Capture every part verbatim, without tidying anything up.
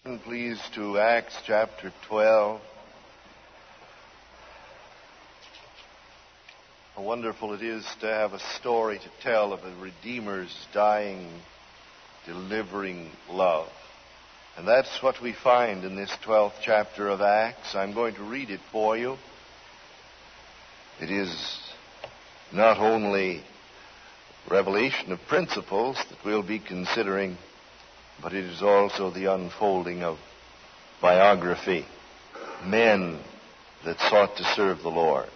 Please to Acts chapter twelve. How wonderful it is to have a story to tell of a Redeemer's dying, delivering love. And that's what we find in this twelfth chapter of Acts. I'm going to read it for you. It is not only revelation of principles that we'll be considering, but it is also the unfolding of biography, men that sought to serve the Lord.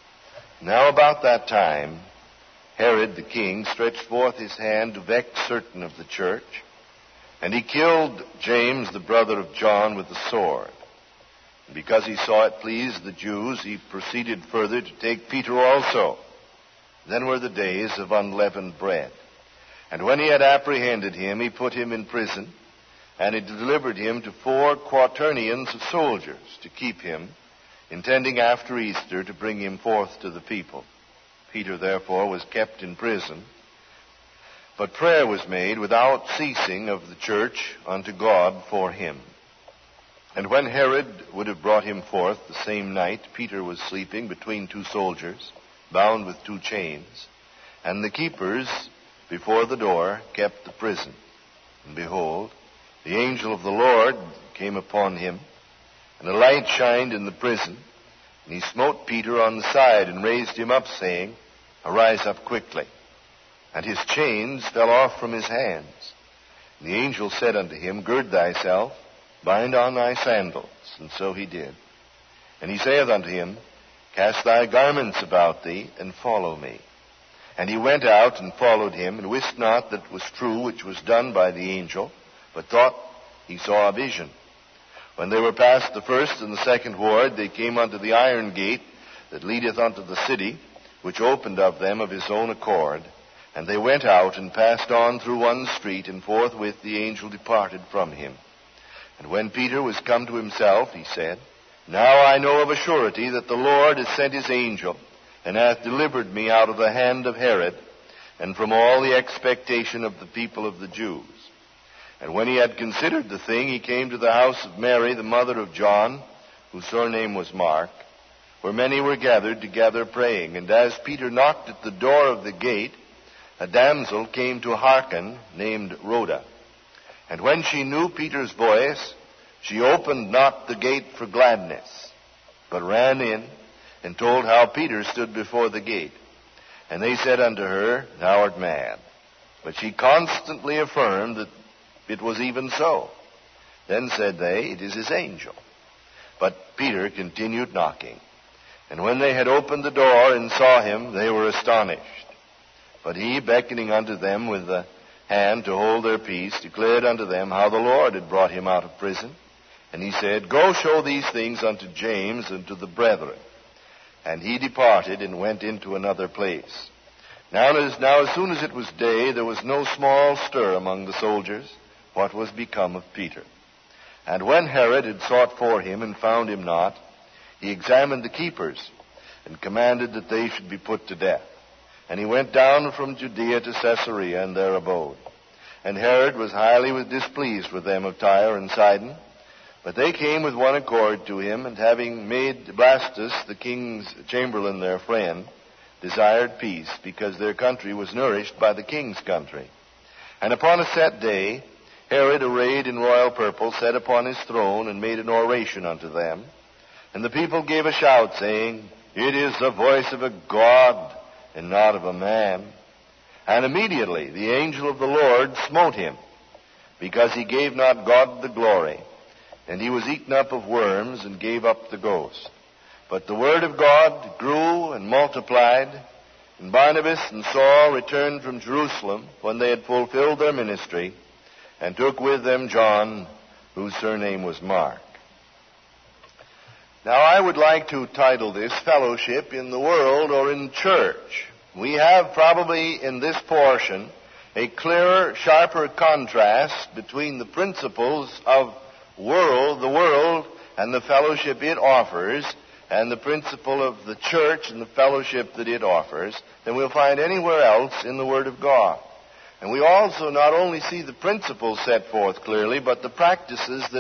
Now about that time, Herod the king stretched forth his hand to vex certain of the church, and he killed James, the brother of John, with the sword. And because he saw it pleased the Jews, he proceeded further to take Peter also. Then were the days of unleavened bread. And when he had apprehended him, he put him in prison, and he delivered him to four quaternions of soldiers to keep him, intending after Easter to bring him forth to the people. Peter, therefore, was kept in prison, but prayer was made without ceasing of the church unto God for him. And when Herod would have brought him forth the same night, Peter was sleeping between two soldiers, bound with two chains, and the keepers before the door kept the prison. And behold, the angel of the Lord came upon him, and a light shined in the prison. And he smote Peter on the side and raised him up, saying, Arise up quickly. And his chains fell off from his hands. And the angel said unto him, Gird thyself, bind on thy sandals. And so he did. And he saith unto him, Cast thy garments about thee, and follow me. And he went out and followed him, and wist not that it was true which was done by the angel, but thought he saw a vision. When they were past the first and the second ward, they came unto the iron gate that leadeth unto the city, which opened of them of his own accord. And they went out and passed on through one street, and forthwith the angel departed from him. And when Peter was come to himself, he said, Now I know of a surety that the Lord has sent his angel, and hath delivered me out of the hand of Herod, and from all the expectation of the people of the Jews. And when he had considered the thing, he came to the house of Mary, the mother of John, whose surname was Mark, where many were gathered together praying. And as Peter knocked at the door of the gate, a damsel came to hearken, named Rhoda. And when she knew Peter's voice, she opened not the gate for gladness, but ran in, and told how Peter stood before the gate. And they said unto her, Thou art mad. But she constantly affirmed that it was even so. Then said they, It is his angel. But Peter continued knocking. And when they had opened the door and saw him, they were astonished. But he, beckoning unto them with the hand to hold their peace, declared unto them how the Lord had brought him out of prison. And he said, Go show these things unto James and to the brethren. And he departed and went into another place. Now as, now as soon as it was day, there was no small stir among the soldiers, what was become of Peter. And when Herod had sought for him and found him not, he examined the keepers, and commanded that they should be put to death. And he went down from Judea to Caesarea, and there abode. And Herod was highly displeased with them of Tyre and Sidon. But they came with one accord to him, and having made Blastus, the king's chamberlain, their friend, desired peace, because their country was nourished by the king's country. And upon a set day, Herod, arrayed in royal purple, sat upon his throne, and made an oration unto them. And the people gave a shout, saying, It is the voice of a God, and not of a man. And immediately the angel of the Lord smote him, because he gave not God the glory. And he was eaten up of worms, and gave up the ghost. But the word of God grew and multiplied. And Barnabas and Saul returned from Jerusalem when they had fulfilled their ministry, and took with them John, whose surname was Mark. Now I would like to title this Fellowship in the World or in Church. We have probably in this portion a clearer, sharper contrast between the principles of world, the world, and the fellowship it offers, and the principle of the church and the fellowship that it offers, than we'll find anywhere else in the Word of God. And we also not only see the principles set forth clearly, but the practices that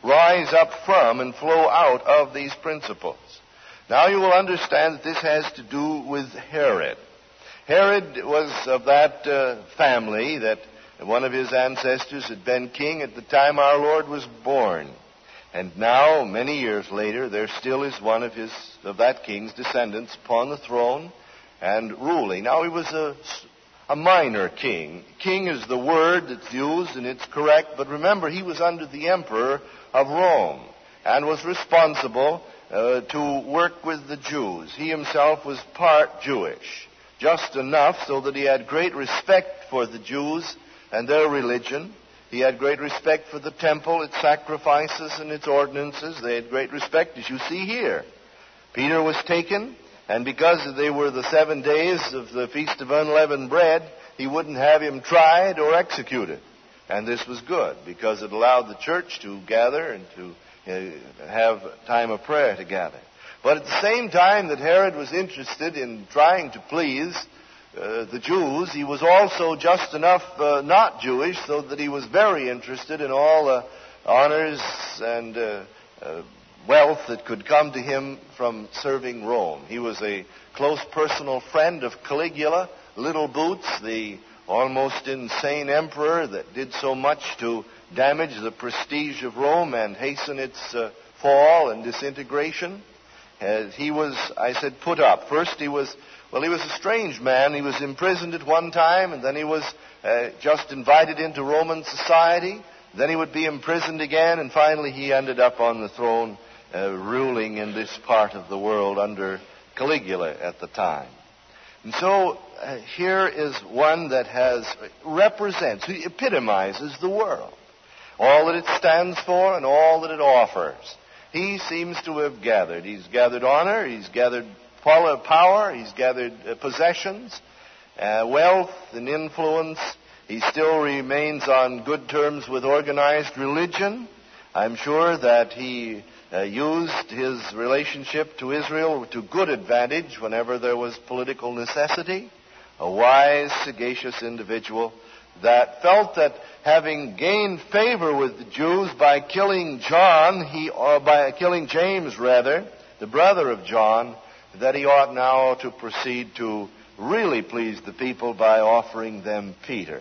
rise up from and flow out of these principles. Now you will understand that this has to do with Herod. Herod was of that uh, family that one of his ancestors had been king at the time our Lord was born. And now, many years later, there still is one of his of that king's descendants upon the throne and ruling. Now, he was a, a minor king. King is the word that's used, and it's correct. But remember, he was under the emperor of Rome and was responsible uh, to work with the Jews. He himself was part Jewish, just enough so that he had great respect for the Jews and their religion. He had great respect for the temple, its sacrifices, and its ordinances. They had great respect, as you see here. Peter was taken, and because they were the seven days of the Feast of Unleavened Bread, he wouldn't have him tried or executed. And this was good, because it allowed the church to gather and to uh, have time of prayer together. But at the same time that Herod was interested in trying to please Uh, the Jews, he was also just enough uh, not Jewish so that he was very interested in all the honors and uh, uh, wealth that could come to him from serving Rome. He was a close personal friend of Caligula, Little Boots, the almost insane emperor that did so much to damage the prestige of Rome and hasten its uh, fall and disintegration. Uh, he was, I said, put up. First he was Well, he was a strange man. He was imprisoned at one time, and then he was uh, just invited into Roman society. Then he would be imprisoned again, and finally he ended up on the throne uh, ruling in this part of the world under Caligula at the time. And so uh, here is one that has represents, he epitomizes the world, all that it stands for and all that it offers. He seems to have gathered. He's gathered honor. He's gathered power, he's gathered uh, possessions, uh, wealth and influence. He still remains on good terms with organized religion. I'm sure that he uh, used his relationship to Israel to good advantage whenever there was political necessity. A wise, sagacious individual that felt that having gained favor with the Jews by killing John, he or by killing James rather, the brother of John, that he ought now to proceed to really please the people by offering them Peter.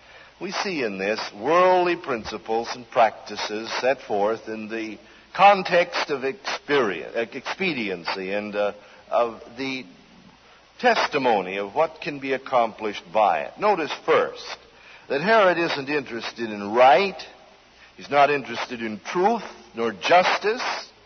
We see in this worldly principles and practices set forth in the context of expediency and uh, of the testimony of what can be accomplished by it. Notice first that Herod isn't interested in right. He's not interested in truth nor justice.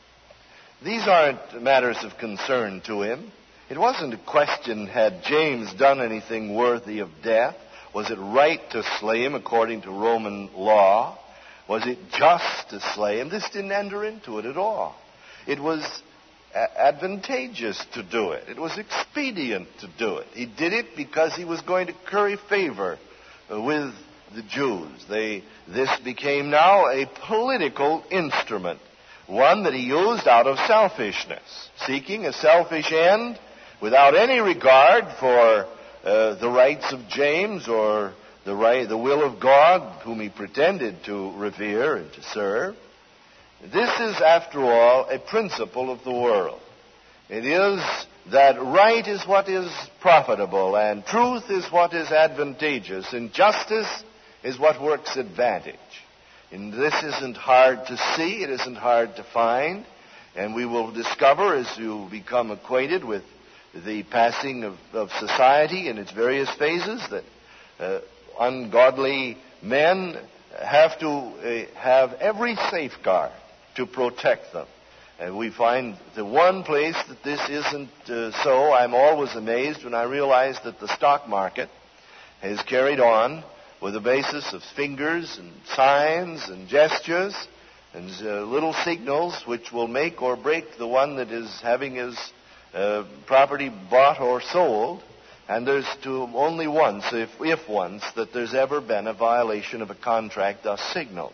These aren't matters of concern to him. It wasn't a question, had James done anything worthy of death? Was it right to slay him according to Roman law? Was it just to slay him? This didn't enter into it at all. It was a- advantageous to do it. It was expedient to do it. He did it because he was going to curry favor with the Jews. They, this became now a political instrument, one that he used out of selfishness, seeking a selfish end without any regard for uh, the rights of James or the right, the will of God, whom he pretended to revere and to serve. This is, after all, a principle of the world. It is that right is what is profitable, and truth is what is advantageous, and justice is what works advantage. And this isn't hard to see, it isn't hard to find, and we will discover as you become acquainted with the passing of, of society in its various phases that uh, ungodly men have to uh, have every safeguard to protect them. And we find the one place that this isn't uh, so, I'm always amazed when I realize that the stock market has carried on with a basis of fingers and signs and gestures and uh, little signals which will make or break the one that is having his uh, property bought or sold. And there's to only once, if, if once, that there's ever been a violation of a contract thus signaled.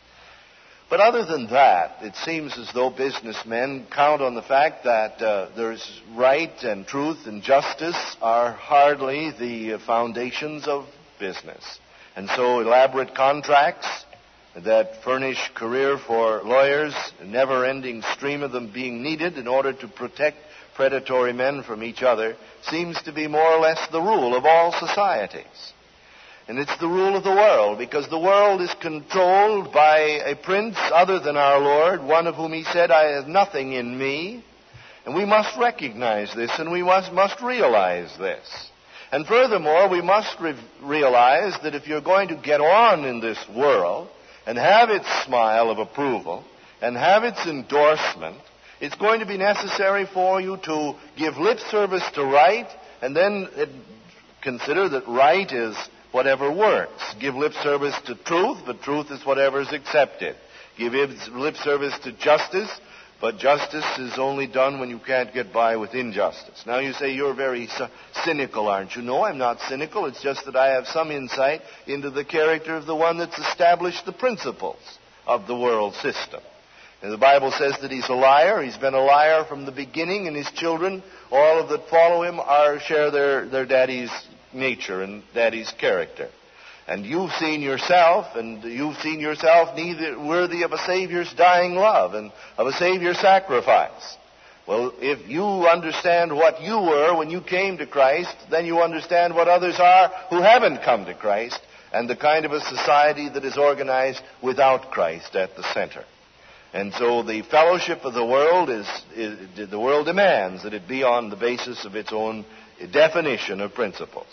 But other than that, it seems as though businessmen count on the fact that uh, there's right and truth and justice are hardly the foundations of business. And so elaborate contracts that furnish career for lawyers, a never-ending stream of them being needed in order to protect predatory men from each other, seems to be more or less the rule of all societies. And it's the rule of the world, because the world is controlled by a prince other than our Lord, one of whom he said, I have nothing in me. And we must recognize this, and we must, must realize this. And furthermore, we must re- realize that if you're going to get on in this world and have its smile of approval and have its endorsement, it's going to be necessary for you to give lip service to right, and then it, consider that right is whatever works. Give lip service to truth, but truth is whatever is accepted. Give lip service to justice, but justice is only done when you can't get by with injustice. Now you say, you're very cynical, aren't you? No, I'm not cynical. It's just that I have some insight into the character of the one that's established the principles of the world system. And the Bible says that he's a liar. He's been a liar from the beginning, and his children, all of that follow him, are share their, their daddy's nature and daddy's character. And you've seen yourself, and you've seen yourself neither worthy of a Savior's dying love and of a Savior's sacrifice. Well, if you understand what you were when you came to Christ, then you understand what others are who haven't come to Christ, and the kind of a society that is organized without Christ at the center. And so the fellowship of the world is, is the world demands that it be on the basis of its own definition of principles.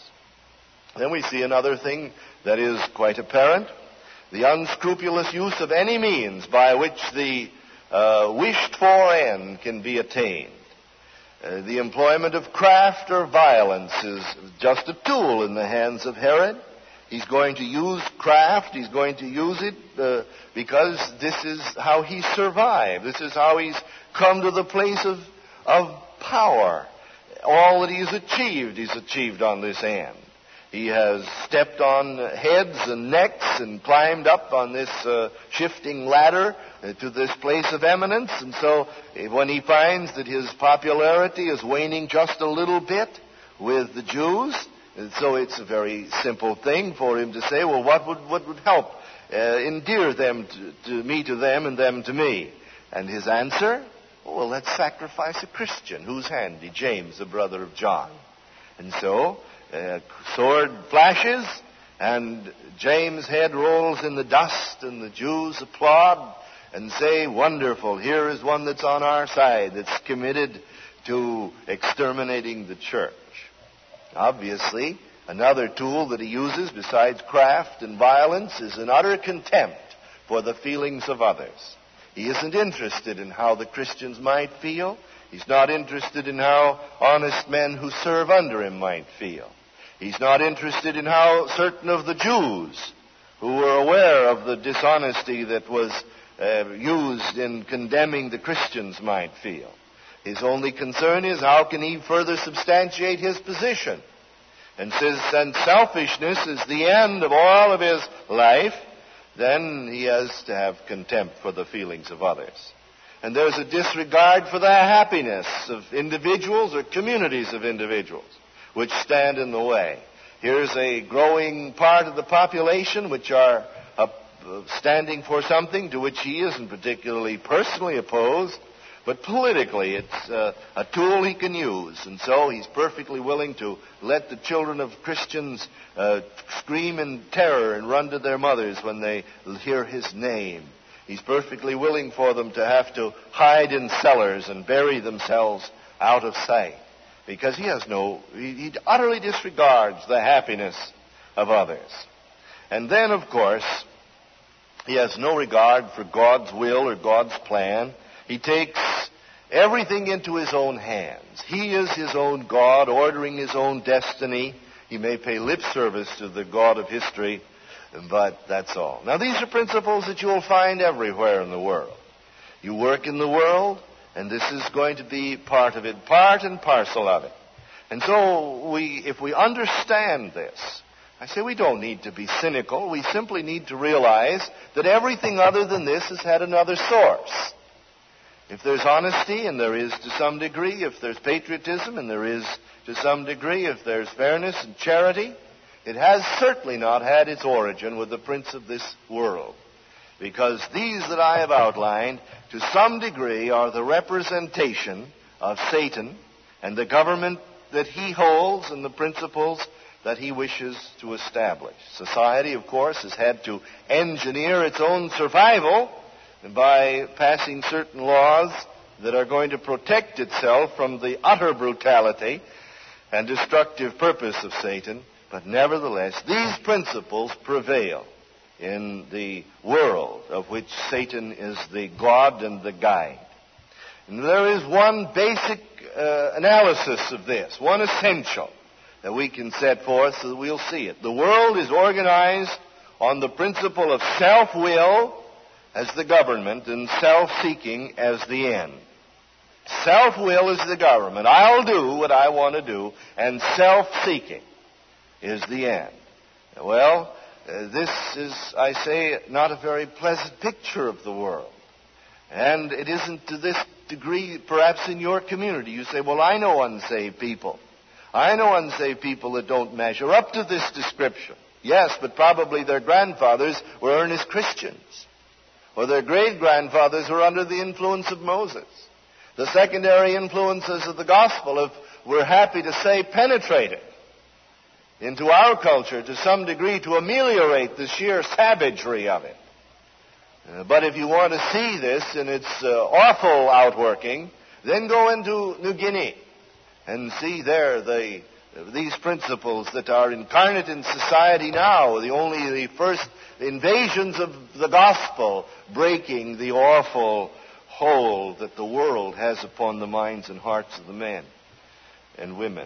Then we see another thing that is quite apparent: the unscrupulous use of any means by which the uh, wished-for end can be attained. Uh, the employment of craft or violence is just a tool in the hands of Herod. He's going to use craft. He's going to use it uh, because this is how he survived. This is how he's come to the place of, of power. All that he's achieved, he's achieved on this end. He has stepped on heads and necks and climbed up on this uh, shifting ladder uh, to this place of eminence. And so uh, when he finds that his popularity is waning just a little bit with the Jews, and so it's a very simple thing for him to say, well, what would, what would help uh, endear them to, to me to them and them to me? And his answer, oh, well, let's sacrifice a Christian. Who's handy? James, the brother of John. And so, uh, sword flashes, and James' head rolls in the dust, and the Jews applaud and say, wonderful, here is one that's on our side, that's committed to exterminating the church. Obviously, another tool that he uses besides craft and violence is an utter contempt for the feelings of others. He isn't interested in how the Christians might feel. He's not interested in how honest men who serve under him might feel. He's not interested in how certain of the Jews who were aware of the dishonesty that was uh, used in condemning the Christians might feel. His only concern is how can he further substantiate his position. And since and selfishness is the end of all of his life, then he has to have contempt for the feelings of others. And there's a disregard for the happiness of individuals or communities of individuals which stand in the way. Here's a growing part of the population which are uh, standing for something to which he isn't particularly personally opposed, but politically it's uh, a tool he can use. And so he's perfectly willing to let the children of Christians uh, scream in terror and run to their mothers when they hear his name. He's perfectly willing for them to have to hide in cellars and bury themselves out of sight, because he has no, he, he utterly disregards the happiness of others. And then, of course, he has no regard for God's will or God's plan. He takes everything into his own hands. He is his own God, ordering his own destiny. He may pay lip service to the God of history, but that's all. Now, these are principles that you'll find everywhere in the world. You work in the world, and this is going to be part of it, part and parcel of it. And so, we, if we understand this, I say we don't need to be cynical. We simply need to realize that everything other than this has had another source. If there's honesty, and there is to some degree, if there's patriotism, and there is to some degree, if there's fairness and charity, it has certainly not had its origin with the prince of this world. because these that I have outlined, to some degree, are the representation of Satan and the government that he holds and the principles that he wishes to establish. Society, of course, has had to engineer its own survival by passing certain laws that are going to protect itself from the utter brutality and destructive purpose of Satan. But nevertheless, these principles prevail in the world of which Satan is the god and the guide. And there is one basic uh, analysis of this, one essential that we can set forth so that we'll see it. The world is organized on the principle of self-will as the government and self-seeking as the end. Self-will is the government. I'll do what I want to do, and self-seeking is the end. Well, uh, this is, I say, not a very pleasant picture of the world. And it isn't to this degree, perhaps, in your community. You say, well, I know unsaved people. I know unsaved people that don't measure up to this description. Yes, but probably their grandfathers were earnest Christians. Or their great-grandfathers were under the influence of Moses. The secondary influences of the gospel have, we're happy to say, penetrated into our culture to some degree to ameliorate the sheer savagery of it. Uh, but if you want to see this in its uh, awful outworking, then go into New Guinea and see there the, these principles that are incarnate in society now, the only the first invasions of the gospel breaking the awful hold that the world has upon the minds and hearts of the men and women.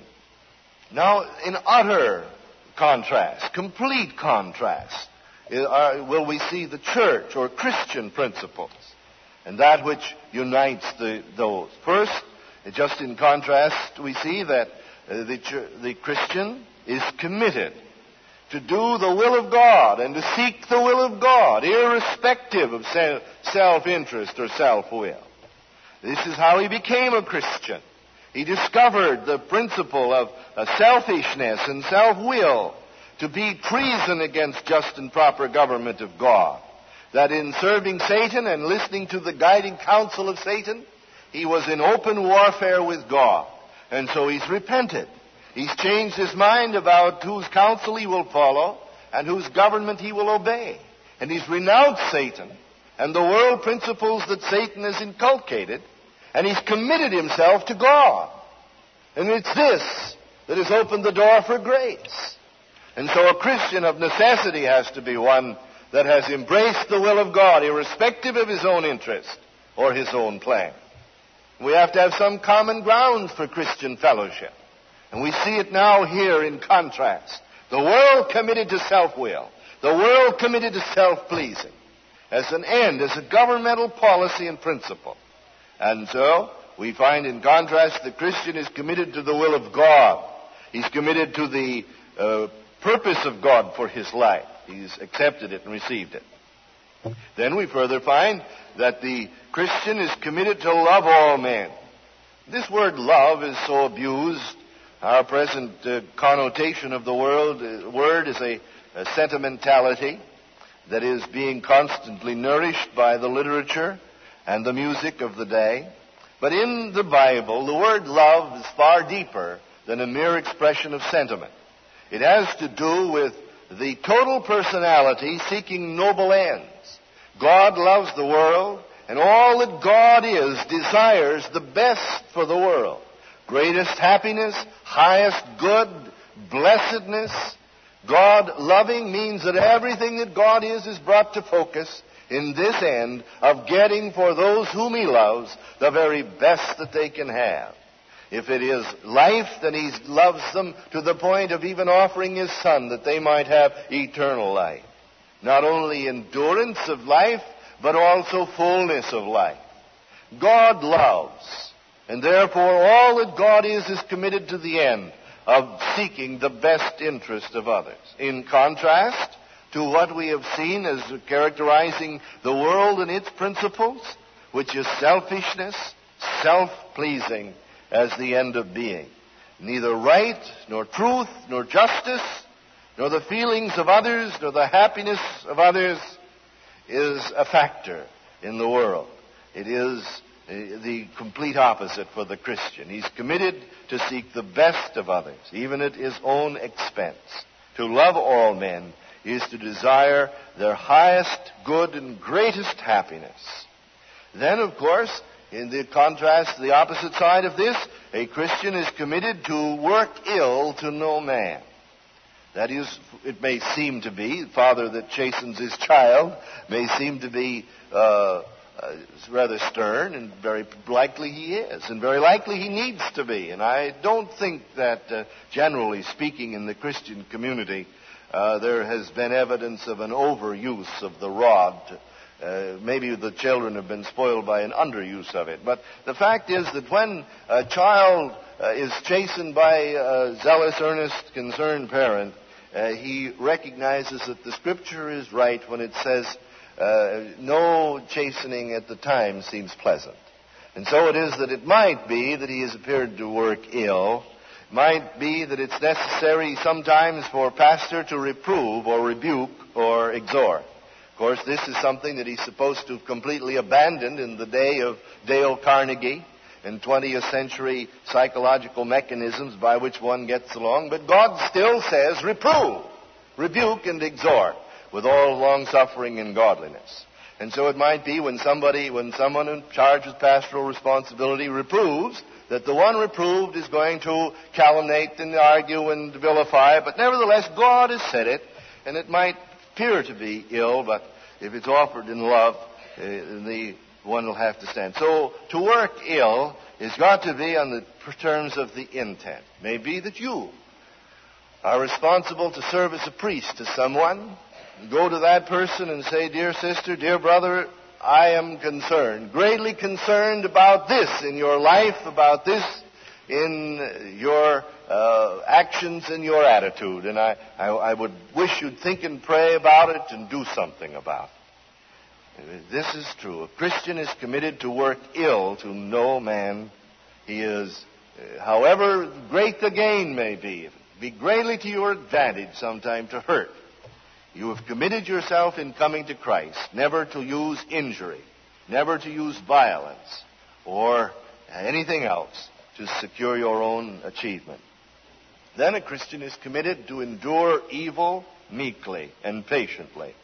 Now, in utter contrast, complete contrast, uh, will we see the church or Christian principles and that which unites the, those. First, just in contrast, we see that uh, the, ch- the Christian is committed to do the will of God and to seek the will of God, irrespective of se- self-interest or self-will. This is how he became a Christian. He discovered the principle of uh, selfishness and self-will to be treason against just and proper government of God. That in serving Satan and listening to the guiding counsel of Satan, he was in open warfare with God. And so he's repented. He's changed his mind about whose counsel he will follow and whose government he will obey. And he's renounced Satan and the world principles that Satan has inculcated, and he's committed himself to God. And it's this that has opened the door for grace. And so a Christian of necessity has to be one that has embraced the will of God, irrespective of his own interest or his own plan. We have to have some common ground for Christian fellowship. And we see it now here in contrast. The world committed to self-will. The world committed to self-pleasing as an end, as a governmental policy and principle. And so we find in contrast the Christian is committed to the will of God. He's committed to the uh, purpose of God for his life. He's accepted it and received it. Then we further find that the Christian is committed to love all men. This word love is so abused. Our present uh, connotation of the world, uh, word is a, a sentimentality that is being constantly nourished by the literature and the music of the day. But in the Bible, the word love is far deeper than a mere expression of sentiment. It has to do with the total personality seeking noble ends. God loves the world, and all that God is desires the best for the world. Greatest happiness, highest good, blessedness. God loving means that everything that God is is brought to focus in this end of getting for those whom He loves the very best that they can have. If it is life, then He loves them to the point of even offering His Son that they might have eternal life. Not only endurance of life, but also fullness of life. God loves, and therefore all that God is is committed to the end of seeking the best interest of others. In contrast to what we have seen as characterizing the world and its principles, which is selfishness, self-pleasing as the end of being. Neither right, nor truth, nor justice, nor the feelings of others, nor the happiness of others is a factor in the world. It is uh, the complete opposite for the Christian. He's committed to seek the best of others, even at his own expense. To love all men is to desire their highest good and greatest happiness. Then, of course, in the contrast, the opposite side of this, a Christian is committed to work ill to no man. That is, it may seem to be, the father that chastens his child may seem to be uh, uh, rather stern, and very likely he is, and very likely he needs to be. And I don't think that, uh, generally speaking, in the Christian community, uh, there has been evidence of an overuse of the rod. Uh, maybe the children have been spoiled by an underuse of it. But the fact is that when a child uh, is chastened by a zealous, earnest, concerned parent, uh, he recognizes that the Scripture is right when it says, uh, no chastening at the time seems pleasant. And so it is that it might be that he has appeared to work ill. It might be that it's necessary sometimes for a pastor to reprove or rebuke or exhort. Of course, this is something that he's supposed to have completely abandoned in the day of Dale Carnegie and twentieth century psychological mechanisms by which one gets along. But God still says, reprove, rebuke, and exhort with all long-suffering and godliness. And so it might be when somebody, when someone in charge with pastoral responsibility reproves, that the one reproved is going to calumniate and argue and vilify. But nevertheless, God has said it, and it might appear to be ill, but if it's offered in love, uh, the one will have to stand. So to work ill has got to be on the terms of the intent. It may be that you are responsible to serve as a priest to someone. Go to that person and say, dear sister, dear brother, I am concerned, greatly concerned about this in your life, about this in your uh, actions and your attitude. And I, I, I would wish you'd think and pray about it and do something about it. This is true. A Christian is committed to work ill to no man. He is, uh, however great the gain may be, be greatly to your advantage sometime to hurt. You have committed yourself in coming to Christ, never to use injury, never to use violence, or anything else to secure your own achievement. Then a Christian is committed to endure evil meekly and patiently.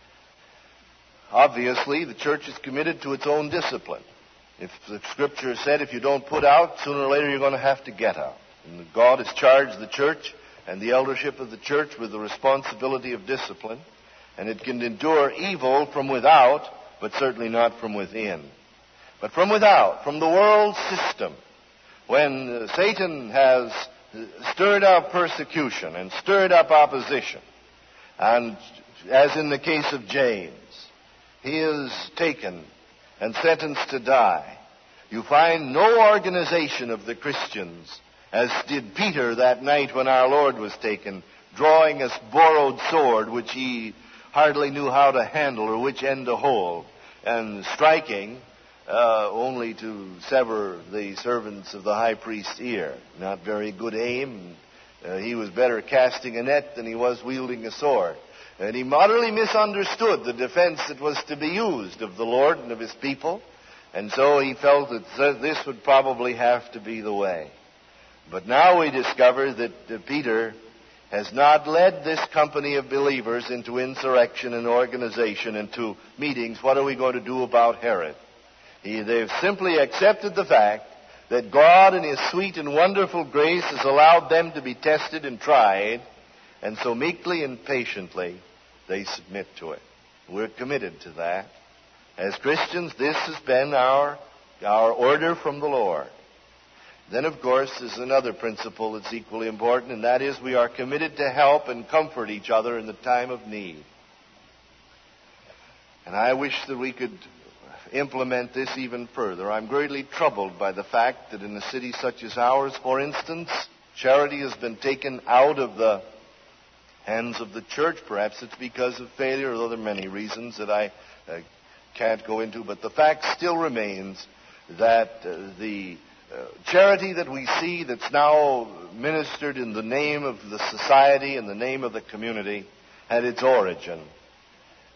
Obviously, the church is committed to its own discipline. If the Scripture said if you don't put out, sooner or later you're going to have to get out. And God has charged the church and the eldership of the church with the responsibility of discipline. And it can endure evil from without, but certainly not from within. But from without, from the world system. When uh, Satan has stirred up persecution and stirred up opposition, and as in the case of James, he is taken and sentenced to die, you find no organization of the Christians, as did Peter that night when our Lord was taken, drawing a borrowed sword which he hardly knew how to handle or which end to hold, and striking uh, only to sever the servants of the high priest's ear. Not very good aim. Uh, he was better casting a net than he was wielding a sword. And he utterly misunderstood the defense that was to be used of the Lord and of his people. And so he felt that this would probably have to be the way. But now we discover that uh, Peter has not led this company of believers into insurrection and organization, into meetings. What are we going to do about Herod? He, they've simply accepted the fact that God in His sweet and wonderful grace has allowed them to be tested and tried, and so meekly and patiently they submit to it. We're committed to that. As Christians, this has been our, our order from the Lord. Then, of course, there's another principle that's equally important, and that is we are committed to help and comfort each other in the time of need. And I wish that we could implement this even further. I'm greatly troubled by the fact that in a city such as ours, for instance, charity has been taken out of the hands of the church. Perhaps it's because of failure, or there are many reasons that I uh, can't go into, but the fact still remains that uh, the uh, charity that we see that's now ministered in the name of the society and the name of the community had its origin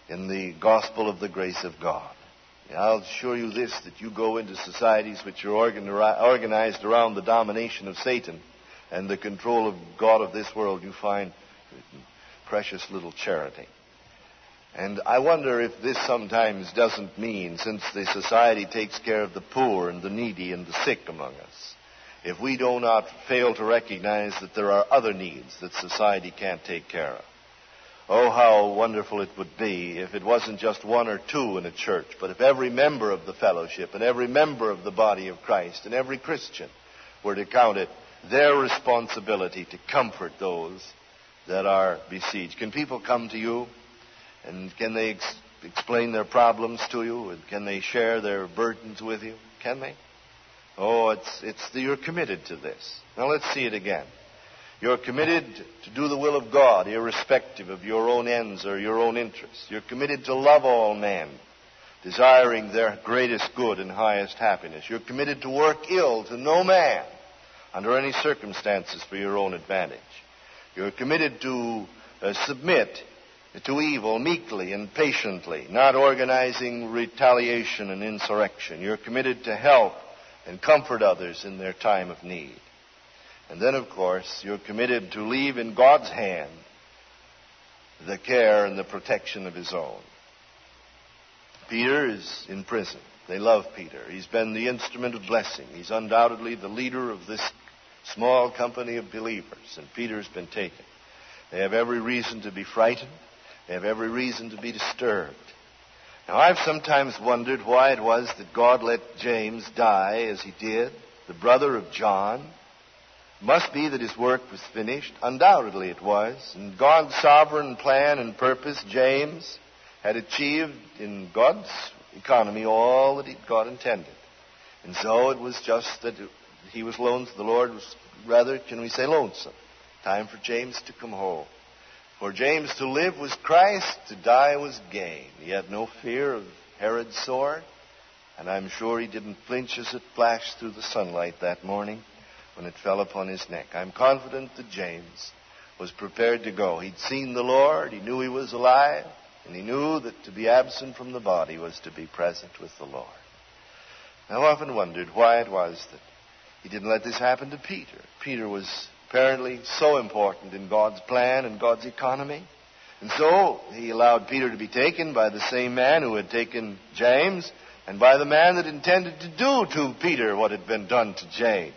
in the gospel of the grace of God. I'll assure you this, that you go into societies which are organized around the domination of Satan and the control of God of this world, you find precious little charity. And I wonder if this sometimes doesn't mean, since the society takes care of the poor and the needy and the sick among us, if we do not fail to recognize that there are other needs that society can't take care of. Oh, how wonderful it would be if it wasn't just one or two in a church, but if every member of the fellowship and every member of the body of Christ and every Christian were to count it their responsibility to comfort those that are besieged. Can people come to you and can they ex- explain their problems to you? And can they share their burdens with you? Can they? Oh, it's, it's the, you're committed to this. Now let's see it again. You're committed to do the will of God, irrespective of your own ends or your own interests. You're committed to love all men, desiring their greatest good and highest happiness. You're committed to work ill to no man under any circumstances for your own advantage. You're committed to uh, submit to evil meekly and patiently, not organizing retaliation and insurrection. You're committed to help and comfort others in their time of need. And then, of course, you're committed to leave in God's hand the care and the protection of His own. Peter is in prison. They love Peter. He's been the instrument of blessing. He's undoubtedly the leader of this small company of believers, and Peter's been taken. They have every reason to be frightened. They have every reason to be disturbed. Now, I've sometimes wondered why it was that God let James die as he did, the brother of John. Must be that his work was finished. Undoubtedly it was. In God's sovereign plan and purpose, James had achieved in God's economy all that God intended. And so it was just that he was lonesome. The Lord was, rather, can we say, lonesome. Time for James to come home. For James to live was Christ, to die was gain. He had no fear of Herod's sword, and I'm sure he didn't flinch as it flashed through the sunlight that morning when it fell upon his neck. I'm confident that James was prepared to go. He'd seen the Lord, he knew he was alive, and he knew that to be absent from the body was to be present with the Lord. I've often wondered why it was that he didn't let this happen to Peter. Peter was apparently so important in God's plan and God's economy. And so he allowed Peter to be taken by the same man who had taken James, and by the man that intended to do to Peter what had been done to James.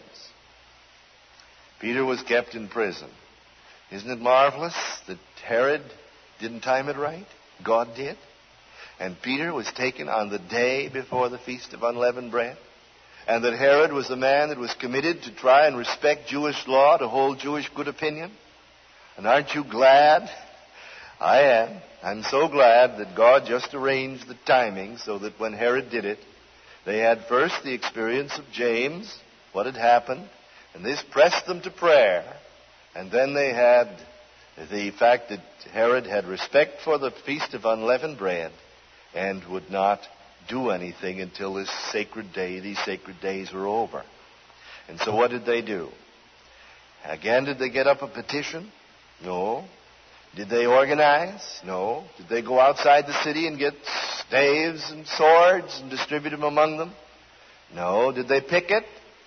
Peter was kept in prison. Isn't it marvelous that Herod didn't time it right? God did. And Peter was taken on the day before the Feast of Unleavened Bread. And that Herod was the man that was committed to try and respect Jewish law, to hold Jewish good opinion. And aren't you glad? I am. I'm so glad that God just arranged the timing so that when Herod did it, they had first the experience of James, what had happened, and this pressed them to prayer. And then they had the fact that Herod had respect for the Feast of Unleavened Bread and would not do anything until this sacred day, these sacred days were over. And so what did they do? Again, did they get up a petition? No. Did they organize? No. Did they go outside the city and get staves and swords and distribute them among them? No. Did they picket?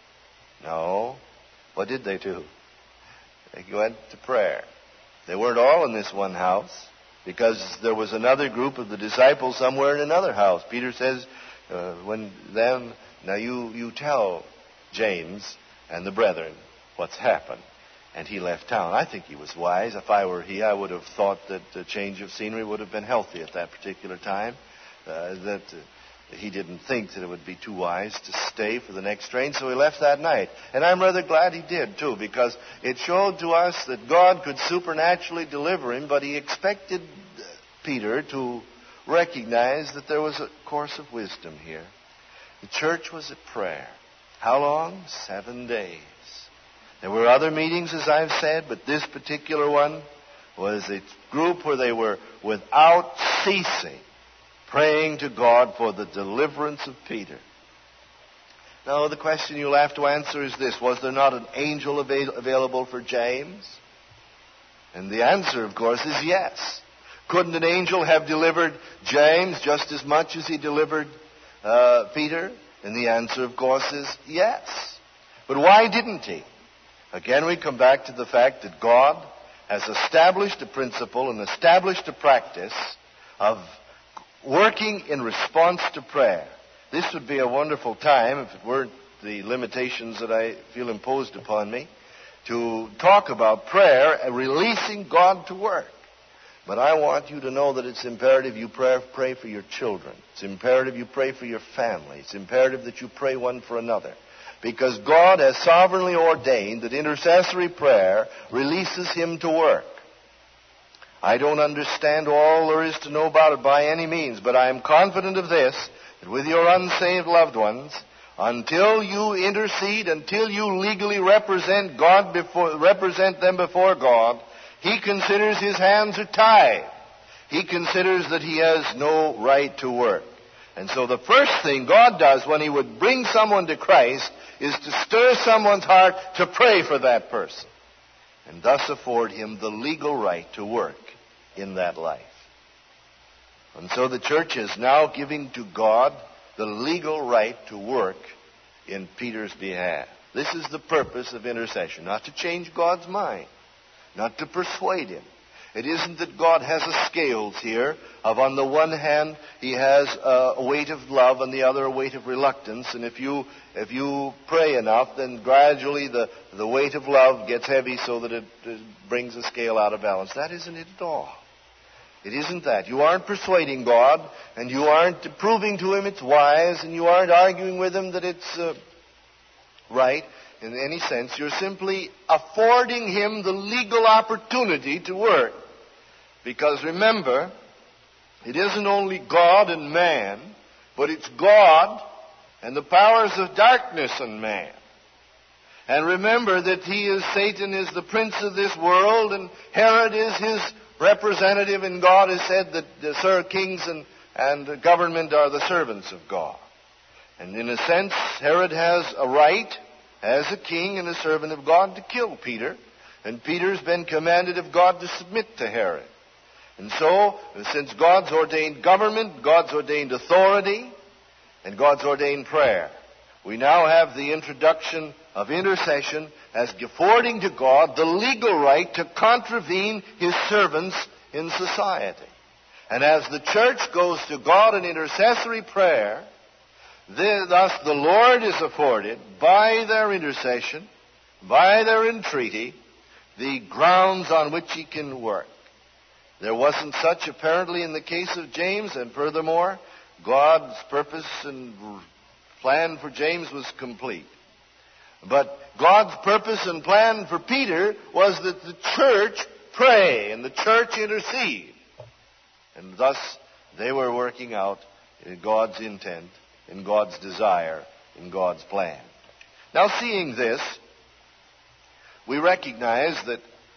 No. What did they do? They went to prayer. They weren't all in this one house, because there was another group of the disciples somewhere in another house. Peter says, uh, when them, now you, you tell James and the brethren what's happened. And he left town. I think he was wise. If I were he, I would have thought that a change of scenery would have been healthy at that particular time. Uh, that uh, he didn't think that it would be too wise to stay for the next train, so he left that night. And I'm rather glad he did, too, because it showed to us that God could supernaturally deliver him, but he expected Peter to recognize that there was a course of wisdom here. The church was at prayer. How long? Seven days. There were other meetings, as I've said, but this particular one was a group where they were without ceasing praying to God for the deliverance of Peter. Now, the question you'll have to answer is this: was there not an angel avail- available for James? And the answer, of course, is yes. Couldn't an angel have delivered James just as much as he delivered uh, Peter? And the answer, of course, is yes. But why didn't he? Again, we come back to the fact that God has established a principle and established a practice of working in response to prayer. This would be a wonderful time, if it weren't the limitations that I feel imposed upon me, to talk about prayer and releasing God to work. But I want you to know that it's imperative you pray, pray for your children. It's imperative you pray for your family. It's imperative that you pray one for another. Because God has sovereignly ordained that intercessory prayer releases Him to work. I don't understand all there is to know about it by any means, but I am confident of this, that with your unsaved loved ones, until you intercede, until you legally represent God before, represent them before God, He considers His hands are tied. He considers that He has no right to work. And so the first thing God does when He would bring someone to Christ is to stir someone's heart to pray for that person, and thus afford him the legal right to work in that life. And so the church is now giving to God the legal right to work in Peter's behalf. This is the purpose of intercession, not to change God's mind, not to persuade Him. It isn't that God has a scales here of, on the one hand, He has a weight of love, on the other a weight of reluctance. And if you if you pray enough, then gradually the, the weight of love gets heavy so that it, it brings the scale out of balance. That isn't it at all. It isn't that. You aren't persuading God, and you aren't proving to Him it's wise, and you aren't arguing with Him that it's uh, right. In any sense, you're simply affording Him the legal opportunity to work. Because remember, it isn't only God and man, but it's God and the powers of darkness and man. And remember that he is, Satan is the prince of this world, and Herod is his representative, and God has said that the sir kings and, and government are the servants of God. And in a sense, Herod has a right, as a king and a servant of God, to kill Peter. And Peter's been commanded of God to submit to Herod. And so, since God's ordained government, God's ordained authority, and God's ordained prayer, we now have the introduction of intercession as affording to God the legal right to contravene His servants in society. And as the church goes to God in intercessory prayer, thus the Lord is afforded, by their intercession, by their entreaty, the grounds on which He can work. There wasn't such apparently in the case of James, and furthermore, God's purpose and plan for James was complete. But God's purpose and plan for Peter was that the church pray and the church intercede. And thus they were working out in God's intent, in God's desire, in God's plan. Now, seeing this, we recognize that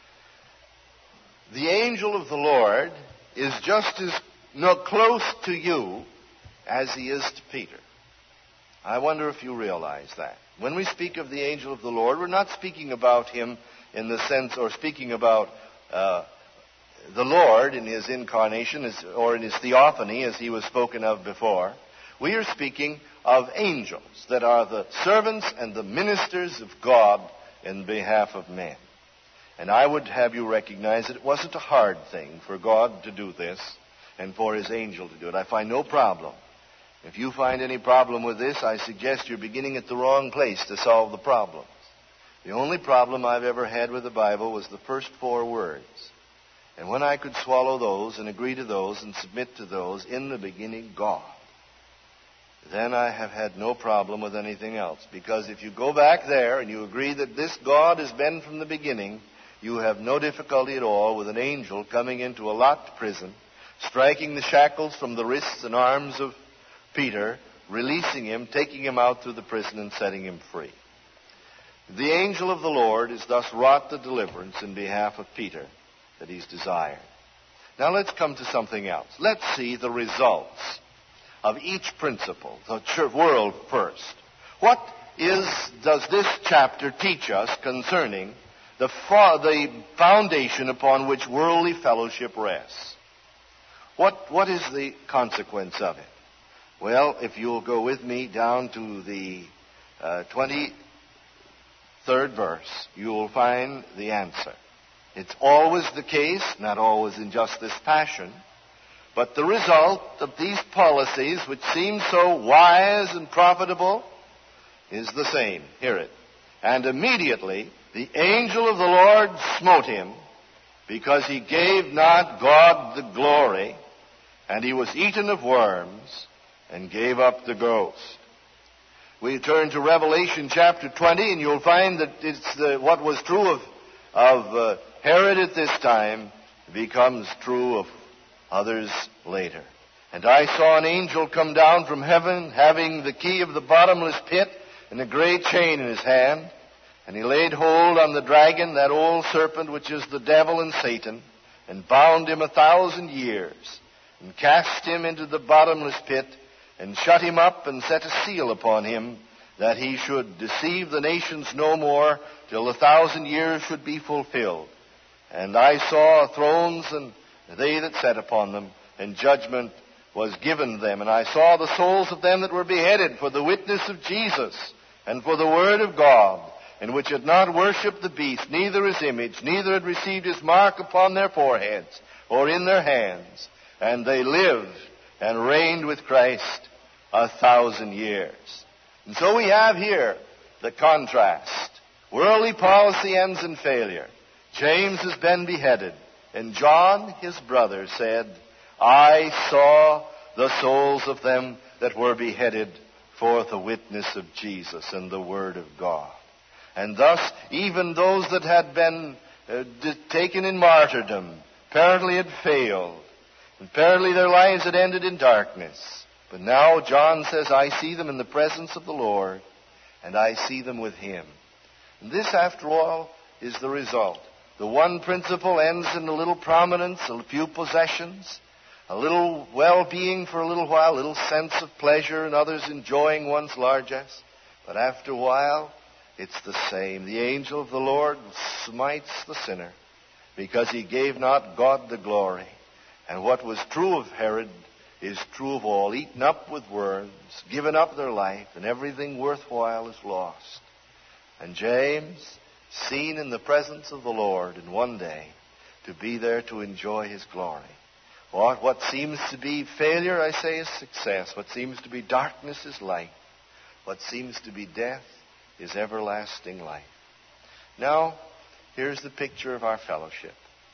the angel of the Lord is just as no, close to you as he is to Peter. I wonder if you realize that. When we speak of the angel of the Lord, we're not speaking about him in the sense, or speaking about uh, the Lord in his incarnation as, or in his theophany as he was spoken of before. We are speaking of angels that are the servants and the ministers of God in behalf of men. And I would have you recognize that it wasn't a hard thing for God to do this and for His angel to do it. I find no problem. If you find any problem with this, I suggest you're beginning at the wrong place to solve the problems. The only problem I've ever had with the Bible was the first four words. And when I could swallow those and agree to those and submit to those, in the beginning, God, then I have had no problem with anything else. Because if you go back there and you agree that this God has been from the beginning, you have no difficulty at all with an angel coming into a locked prison, striking the shackles from the wrists and arms of Peter, releasing him, taking him out through the prison and setting him free. The angel of the Lord has thus wrought the deliverance in behalf of Peter that he's desired. Now let's come to something else. Let's see the results of each principle, the world first. What is does this chapter teach us concerning the, the foundation upon which worldly fellowship rests? What, what is the consequence of it? Well, if you'll go with me down to the uh, twenty-third verse, you will find the answer. It's always the case, not always in just this fashion, but the result of these policies, which seem so wise and profitable, is the same. Hear it. And immediately the angel of the Lord smote him, because he gave not God the glory, and he was eaten of worms, and gave up the ghost. We turn to Revelation chapter twenty, and you'll find that it's the, what was true of, of uh, Herod at this time becomes true of others later. And I saw an angel come down from heaven, having the key of the bottomless pit and a great chain in his hand. And he laid hold on the dragon, that old serpent which is the devil and Satan, and bound him a thousand years, and cast him into the bottomless pit, and shut him up, and set a seal upon him, that he should deceive the nations no more, till the thousand years should be fulfilled. And I saw thrones, and they that sat upon them, and judgment was given them. And I saw the souls of them that were beheaded for the witness of Jesus, and for the word of God, and which had not worshipped the beast, neither his image, neither had received his mark upon their foreheads, or in their hands. And they lived and reigned with Christ a thousand years. And so we have here the contrast. Worldly policy ends in failure. James has been beheaded. And John, his brother, said, I saw the souls of them that were beheaded for the witness of Jesus and the word of God. And thus, even those that had been uh, d- taken in martyrdom apparently had failed. Apparently their lives had ended in darkness. But now John says, I see them in the presence of the Lord, and I see them with him. And this, after all, is the result. The one principle ends in a little prominence, a few possessions, a little well-being for a little while, a little sense of pleasure, and others enjoying one's largesse. But after a while, it's the same. The angel of the Lord smites the sinner because he gave not God the glory. And what was true of Herod is true of all. Eaten up with worms, given up their life, and everything worthwhile is lost. And James, seen in the presence of the Lord in one day, to be there to enjoy his glory. What, what seems to be failure, I say, is success. What seems to be darkness is light. What seems to be death is everlasting life. Now, here's the picture of our fellowship.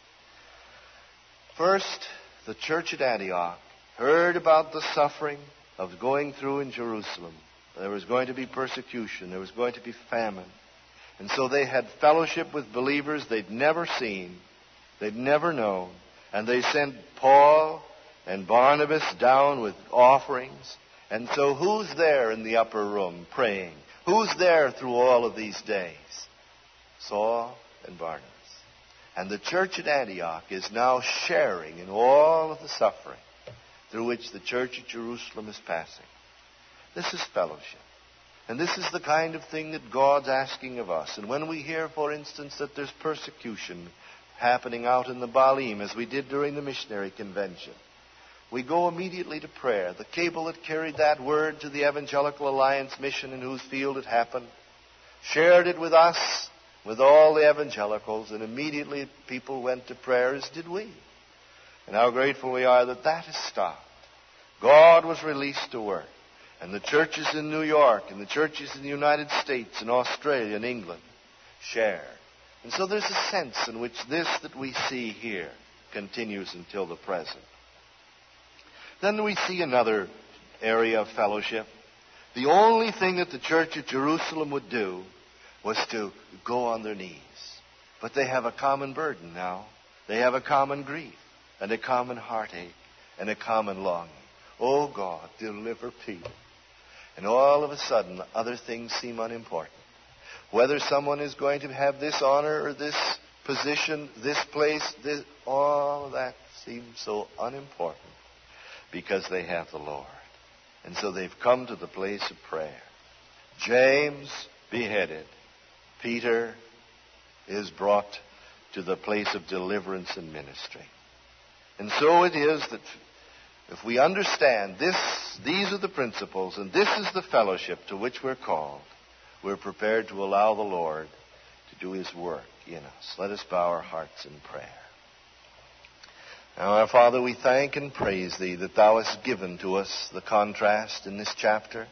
First, the church at Antioch heard about the suffering of going through in Jerusalem. There was going to be persecution. There was going to be famine. And so they had fellowship with believers they'd never seen, they'd never known. And they sent Paul and Barnabas down with offerings. And so who's there in the upper room praying? Who's there through all of these days? Saul and Barnabas. And the church at Antioch is now sharing in all of the suffering through which the church at Jerusalem is passing. This is fellowship. And this is the kind of thing that God's asking of us. And when we hear, for instance, that there's persecution happening out in the Baalim, as we did during the missionary convention, we go immediately to prayer. The cable that carried that word to the Evangelical Alliance mission in whose field it happened shared it with us, with all the evangelicals, and immediately people went to prayer, as did we. And how grateful we are that that has stopped. God was released to work. And the churches in New York and the churches in the United States and Australia and England share. And so there's a sense in which this that we see here continues until the present. Then we see another area of fellowship. The only thing that the church at Jerusalem would do was to go on their knees. But they have a common burden now. They have a common grief and a common heartache and a common longing. Oh God, deliver Peter. And all of a sudden, other things seem unimportant. Whether someone is going to have this honor or this position, this place, this, all of that seems so unimportant because they have the Lord. And so they've come to the place of prayer. James beheaded. Peter is brought to the place of deliverance and ministry. And so it is that if we understand this, these are the principles and this is the fellowship to which we're called, we're prepared to allow the Lord to do His work in us. Let us bow our hearts in prayer. Now, our Father, we thank and praise Thee that Thou hast given to us the contrast in this chapter,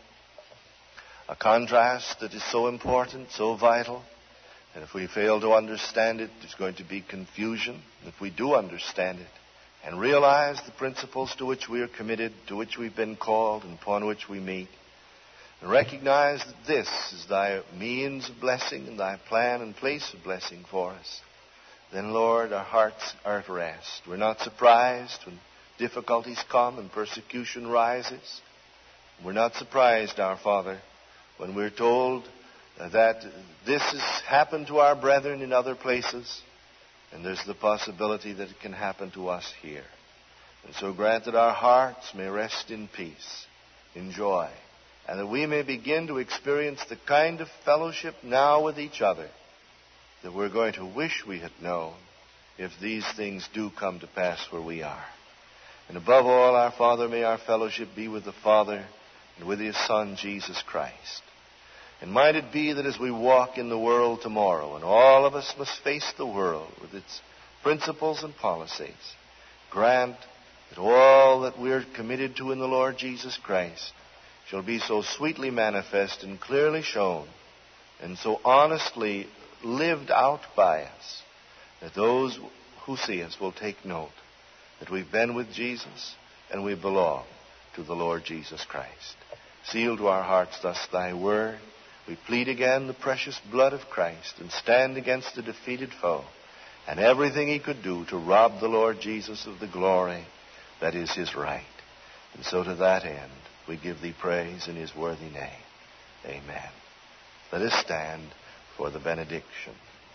a contrast that is so important, so vital, and if we fail to understand it, there's going to be confusion. If we do understand it and realize the principles to which we are committed, to which we've been called, and upon which we meet, and recognize that this is Thy means of blessing and Thy plan and place of blessing for us, then, Lord, our hearts are at rest. We're not surprised when difficulties come and persecution rises. We're not surprised, our Father, when we're told that this has happened to our brethren in other places, and there's the possibility that it can happen to us here. And so grant that our hearts may rest in peace, in joy, and that we may begin to experience the kind of fellowship now with each other that we're going to wish we had known if these things do come to pass where we are. And above all, our Father, may our fellowship be with the Father and with His Son, Jesus Christ. And might it be that as we walk in the world tomorrow, and all of us must face the world with its principles and policies, grant that all that we're committed to in the Lord Jesus Christ shall be so sweetly manifest and clearly shown, and so honestly lived out by us, that those who see us will take note that we've been with Jesus and we belong to the Lord Jesus Christ. Seal to our hearts thus Thy word. We plead again the precious blood of Christ and stand against the defeated foe and everything he could do to rob the Lord Jesus of the glory that is His right. And so to that end, we give Thee praise in His worthy name. Amen. Let us stand for the benediction.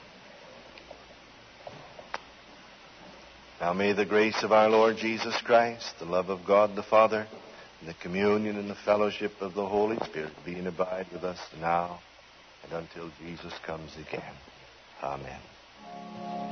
Now may the grace of our Lord Jesus Christ, the love of God the Father, and the communion and the fellowship of the Holy Spirit be and abide with us now and until Jesus comes again. Amen.